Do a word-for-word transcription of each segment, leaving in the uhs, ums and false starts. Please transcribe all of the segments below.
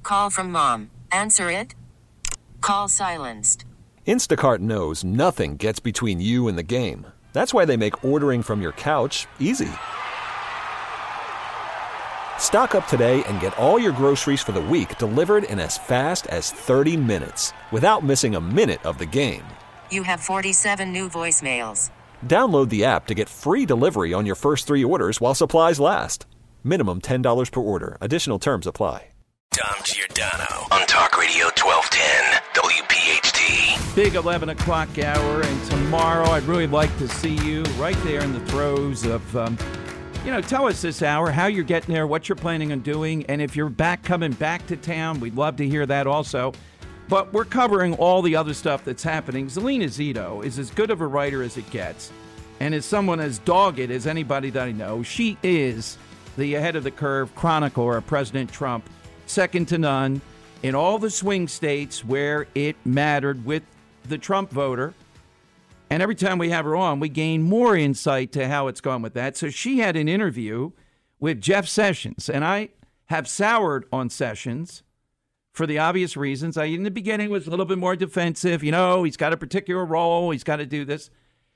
Call from mom. Answer it. Call silenced. Instacart knows nothing gets between you and the game. That's why they make ordering from your couch easy. Stock up today and get all your groceries for the week delivered in as fast as thirty minutes without missing a minute of the game. You have forty-seven new voicemails. Download the app to get free delivery on your first three orders while supplies last. Minimum ten dollars per order. Additional terms apply. Dom Giordano on Talk Radio twelve ten W P H T. Big eleven o'clock hour, and tomorrow I'd really like to see you right there in the throes of, um, you know, tell us this hour how you're getting there, what you're planning on doing, and if you're back coming back to town, we'd love to hear that also. But we're covering all the other stuff that's happening. Zelina Zito is as good of a writer as it gets, and as someone as dogged as anybody that I know, she is the ahead of the curve chronicler of President Trump, second to none in all the swing states where it mattered with the Trump voter. And every time we have her on, we gain more insight to how it's gone with that. So she had an interview with Jeff Sessions, and I have soured on Sessions for the obvious reasons. I, in the beginning, was a little bit more defensive. You know, he's got a particular role. He's got to do this.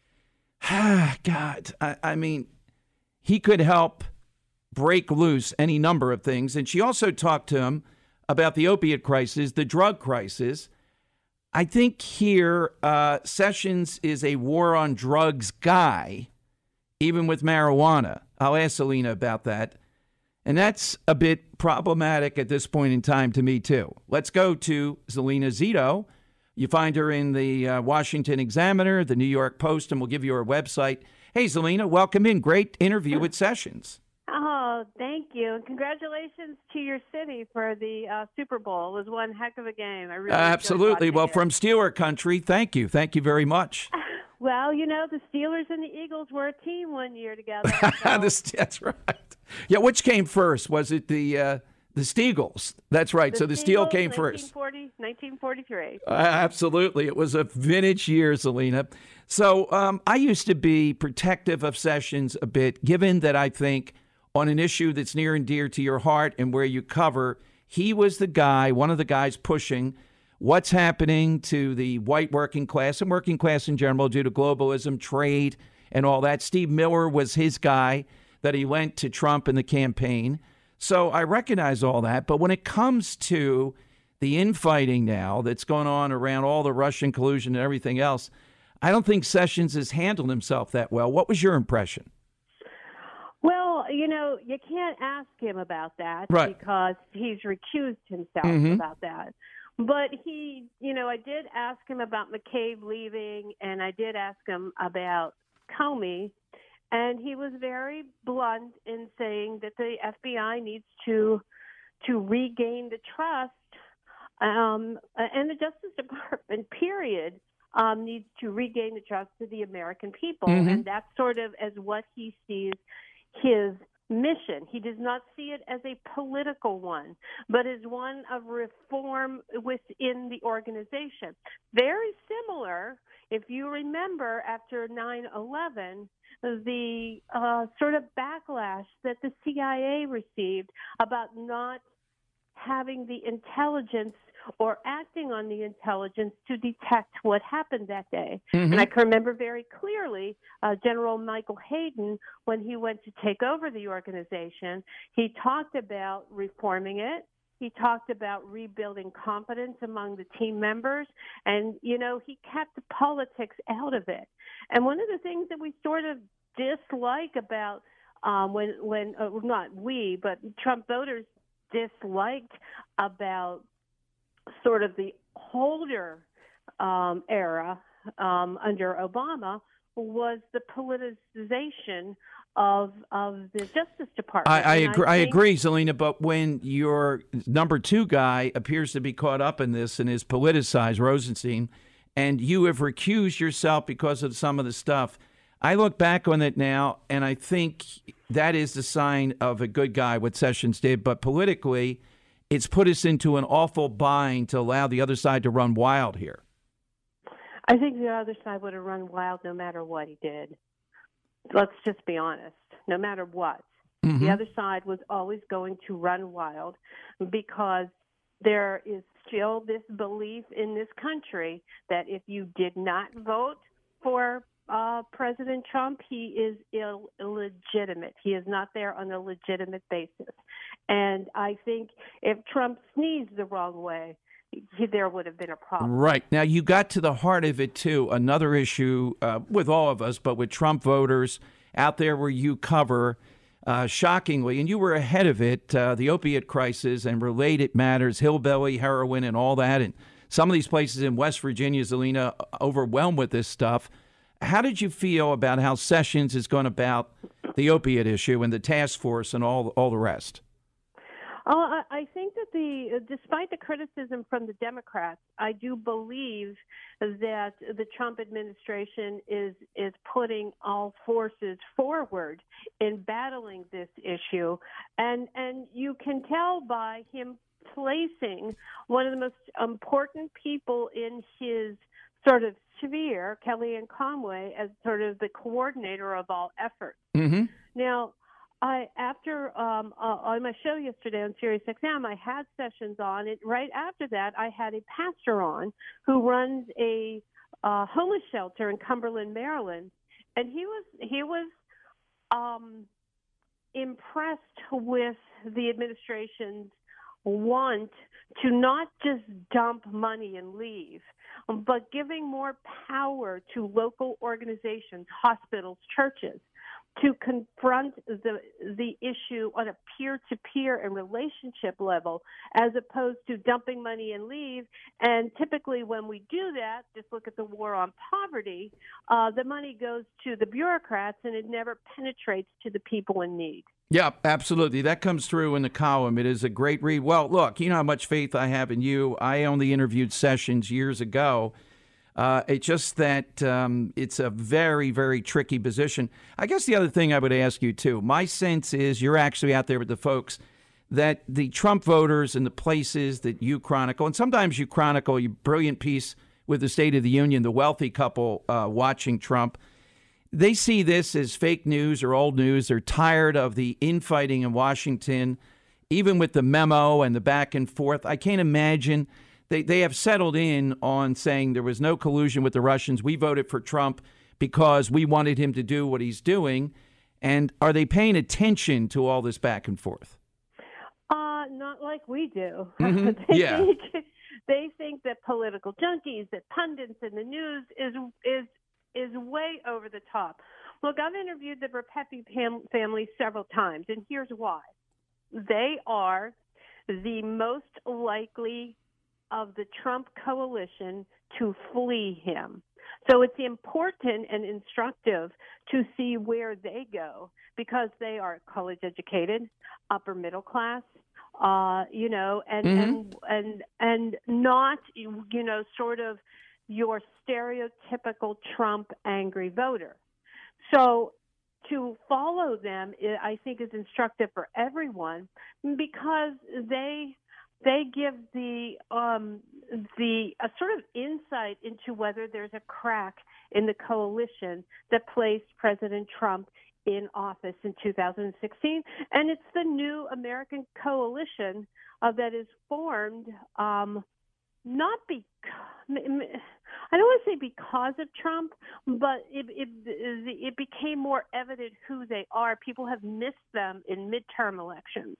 God, I, I mean, he could help break loose any number of things. And she also talked to him about the opiate crisis, the drug crisis. I think here uh, Sessions is a war on drugs guy, even with marijuana. I'll ask Zelina about that. And that's a bit problematic at this point in time to me, too. Let's go to Zelina Zito. You find her in the uh, Washington Examiner, the New York Post, and we'll give you her website. Hey, Zelina, welcome in. Great interview with Sessions. Oh, thank you. And congratulations to your city for the uh, Super Bowl. It was one heck of a game. I really uh, Absolutely. Well, it. from Steeler country, thank you. Thank you very much. Well, you know, the Steelers and the Eagles were a team one year together. So. this, that's right. Yeah, which came first? Was it the uh, the Steagles? That's right. The so the Steagles, Steel came nineteen forty, first. nineteen forty-three. Uh, absolutely. It was a vintage year, Zelina. So um, I used to be protective of Sessions a bit, given that I think on an issue that's near and dear to your heart and where you cover, he was the guy, one of the guys pushing what's happening to the white working class and working class in general due to globalism, trade, and all that. Steve Miller was his guy that he lent to Trump in the campaign. So I recognize all that. But when it comes to the infighting now that's going on around all the Russian collusion and everything else, I don't think Sessions has handled himself that well. What was your impression? Well, you know, you can't ask him about that right. because he's recused himself mm-hmm. about that. But he, you know, I did ask him about McCabe leaving, and I did ask him about Comey, and he was very blunt in saying that the F B I needs to to regain the trust, um, and the Justice Department, period, um, needs to regain the trust of the American people, mm-hmm. and that's sort of as what he sees his mission. He does not see it as a political one, but as one of reform within the organization. Very similar, if you remember, after nine eleven, the uh, sort of backlash that the C I A received about not having the intelligence or acting on the intelligence to detect what happened that day. Mm-hmm. And I can remember very clearly uh, General Michael Hayden, when he went to take over the organization, he talked about reforming it. He talked about rebuilding confidence among the team members. And, you know, he kept the politics out of it. And one of the things that we sort of dislike about um, when, when uh, not we, but Trump voters disliked about sort of the Holder um, era um, under Obama was the politicization of of the Justice Department. I, I agree, I, I think, agree, Zelina, but when your number two guy appears to be caught up in this and is politicized, Rosenstein, and you have recused yourself because of some of the stuff, I look back on it now, and I think that is the sign of a good guy, what Sessions did, but politically, it's put us into an awful bind to allow the other side to run wild here. I think the other side would have run wild no matter what he did. Let's just be honest. No matter what. Mm-hmm. The other side was always going to run wild because there is still this belief in this country that if you did not vote for uh, President Trump, he is Ill- illegitimate. He is not there on a legitimate basis. And I think if Trump sneezed the wrong way, he, there would have been a problem. Right. Now, you got to the heart of it, too. Another issue uh, with all of us, but with Trump voters out there where you cover, uh, shockingly, and you were ahead of it, uh, the opiate crisis and related matters, hillbilly, heroin, and all that. And some of these places in West Virginia, Zelina, overwhelmed with this stuff. How did you feel about how Sessions is going about the opiate issue and the task force and all all the rest? Oh, I, I think that the, despite the criticism from the Democrats, I do believe that the Trump administration is is putting all forces forward in battling this issue, and and you can tell by him placing one of the most important people in his sort of sphere, Kellyanne Conway, as sort of the coordinator of all efforts. Mm-hmm. Now, I after um, uh, on my show yesterday on Sirius X M, I had Sessions on. It right after that, I had a pastor on who runs a uh, homeless shelter in Cumberland, Maryland, and he was he was um, impressed with the administration's want to not just dump money and leave, but giving more power to local organizations, hospitals, churches, to confront the the issue on a peer-to-peer and relationship level, as opposed to dumping money and leave. And typically when we do that, just look at the war on poverty, uh, the money goes to the bureaucrats and it never penetrates to the people in need. Yeah, absolutely. That comes through in the column. It is a great read. Well, look, you know how much faith I have in you. I only interviewed Sessions years ago. Uh, it's just that um, it's a very, very tricky position. I guess the other thing I would ask you, too, my sense is you're actually out there with the folks that the Trump voters in the places that you chronicle, and sometimes you chronicle your brilliant piece with the State of the Union, the wealthy couple uh, watching Trump, they see this as fake news or old news. They're tired of the infighting in Washington, even with the memo and the back and forth. I can't imagine. They they have settled in on saying there was no collusion with the Russians. We voted for Trump because we wanted him to do what he's doing. And are they paying attention to all this back and forth? Uh, not like we do. Mm-hmm. they, Yeah. think, they think that political junkies, that pundits in the news is is is way over the top. Look, I've interviewed the Repepi fam- family several times, and here's why. They are the most likely of the Trump coalition to flee him. So it's important and instructive to see where they go, because they are college educated, upper middle class, uh, you know, and, Mm-hmm. and and and not, you know, sort of your stereotypical Trump angry voter. So to follow them, I think, is instructive for everyone, because they they give the um, the a sort of insight into whether there's a crack in the coalition that placed President Trump in office in two thousand sixteen, and it's the new American coalition uh, that is formed. Um, not because I don't want to say because of Trump, but it, it it became more evident who they are. People have missed them in midterm elections.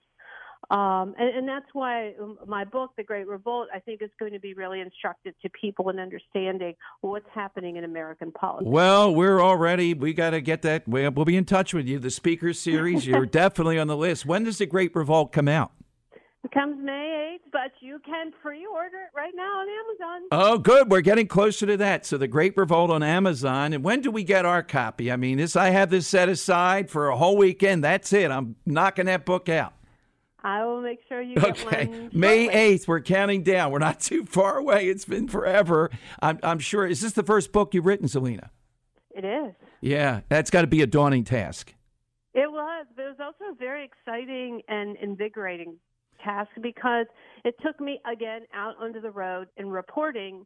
Um, and, and that's why my book, The Great Revolt, I think is going to be really instructive to people in understanding what's happening in American politics. Well, we're already, we got to get that. We'll be in touch with you. The Speaker Series, you're definitely on the list. When does The Great Revolt come out? It comes May eighth, but you can pre-order it right now on Amazon. Oh, good. We're getting closer to that. So The Great Revolt on Amazon. And when do we get our copy? I mean, this I have this set aside for a whole weekend. That's it. I'm knocking that book out. I will make sure you get Okay, one. May shortly. eighth. We're counting down. We're not too far away. It's been forever. I'm, I'm sure. Is this the first book you've written, Zelina? It is. Yeah, that's got to be a daunting task. It was, but it was also a very exciting and invigorating task, because it took me, again, out onto the road and reporting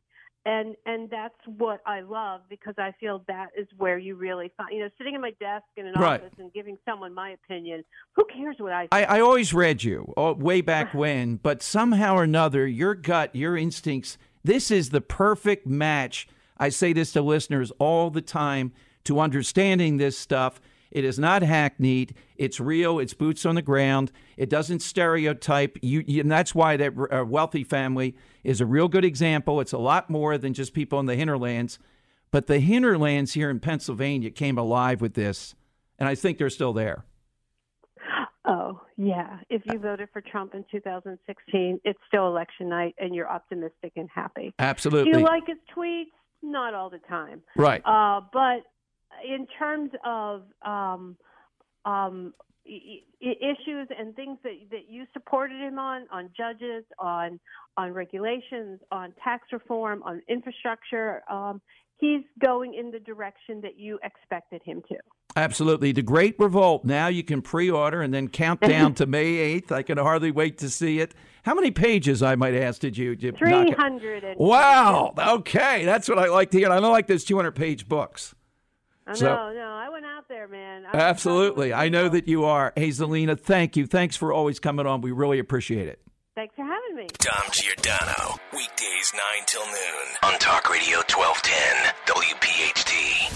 And and that's what I love, because I feel that is where you really find, you know, sitting at my desk in an Right. office and giving someone my opinion, who cares what I I, think? I always read you oh, way back when, but somehow or another, your gut, your instincts, this is the perfect match. I say this to listeners all the time, to understanding this stuff. It is not hackneyed. It's real. It's boots on the ground. It doesn't stereotype. You, you and that's why that uh, wealthy family is a real good example. It's a lot more than just people in the hinterlands. But the hinterlands here in Pennsylvania came alive with this, and I think they're still there. Oh, yeah. If you voted for Trump in two thousand sixteen, it's still election night, and you're optimistic and happy. Absolutely. Do you like his tweets? Not all the time. Right. Uh, but in terms of um, um, I- I- issues and things that, that you supported him on, on judges, on on regulations, on tax reform, on infrastructure, um, he's going in the direction that you expected him to. Absolutely. The Great Revolt. Now you can pre-order and then count down to May eighth. I can hardly wait to see it. How many pages, I might ask, did you, did you knock three it? hundred. Wow. Okay. That's what I like to hear. I don't like those two hundred page books. No, So- no, I went out there, man. I was Absolutely. talking I know with that you are. Hey, Zelina, thank you. Thanks for always coming on. We really appreciate it. Thanks for having me. Dom Giordano, weekdays nine till noon on Talk Radio twelve ten W P H T.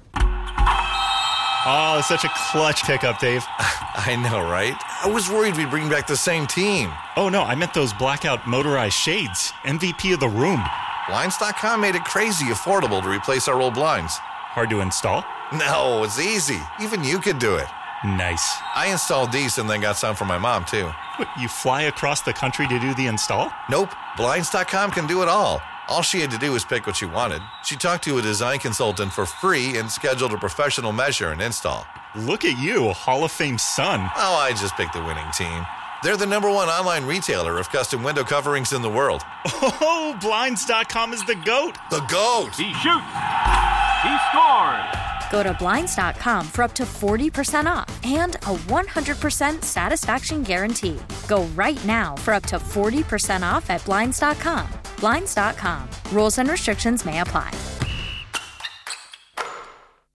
Oh, such a clutch pickup, Dave. I know, right? I was worried we'd bring back the same team. Oh, no, I meant those blackout motorized shades. M V P of the room. Blinds dot com made it crazy affordable to replace our old blinds. Hard to install? No, it's easy. Even you could do it. Nice. I installed these and then got some for my mom, too. What, you fly across the country to do the install? Nope, Blinds dot com can do it all. All she had to do was pick what she wanted. She talked to a design consultant for free and scheduled a professional measure and install. Look at you, a Hall of Fame son. Oh, I just picked the winning team. They're the number one online retailer of custom window coverings in the world. Oh, Blinds dot com is the GOAT. The GOAT! He shoots. He scores. Go to Blinds dot com for up to forty percent off and a one hundred percent satisfaction guarantee. Go right now for up to forty percent off at Blinds dot com. Blinds dot com. Rules and restrictions may apply.